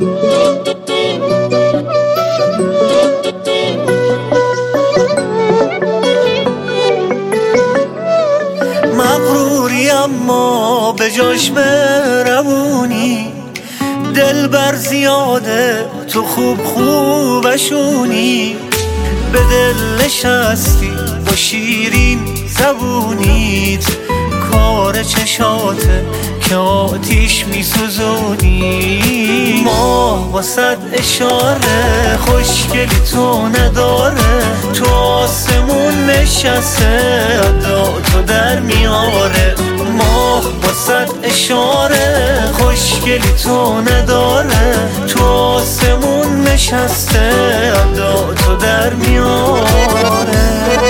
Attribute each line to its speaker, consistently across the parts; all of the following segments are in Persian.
Speaker 1: مغروری اما به جاش مهربونی، دل بر زیاده تو خوبشونی. به دل نشستی با شیرین زبونیت، کار چشاته که آتیش میسوزونی. ما واسد اشاره خوشگلی تو نداره، تو آسمون نشسته ادا تو در میاره. ما واسد اشاره خوشگلی تو نداره، تو آسمون نشسته ادا تو در میاره.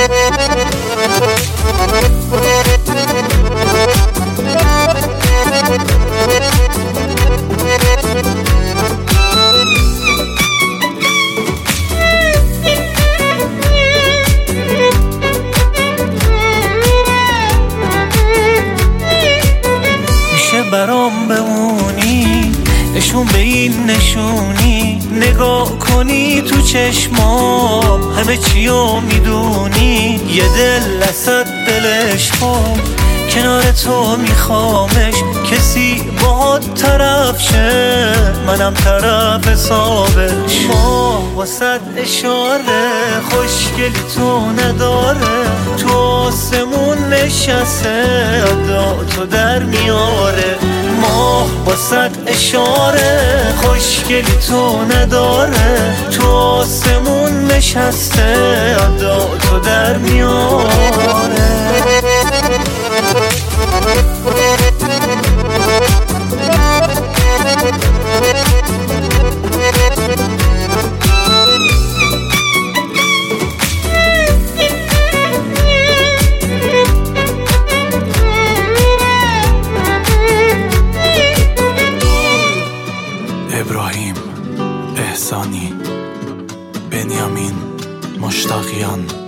Speaker 1: برام بمونی نشون به این نشونی، نگاه کنی تو چشمام همه چیو میدونی. یه دل لسد دلش خوب کنار تو میخوامش، کسی باهات طرف شه منم طرف حسابش. ما واسد اشاره خوشگلی تو نداره، تو آسمون نشسته ادا تو در میاره. ما واسد اشاره خوشگلی تو نداره، تو آسمون نشسته ادا تو در میاره.
Speaker 2: ابراهیم احسانی، بنیامین مشتاقیان.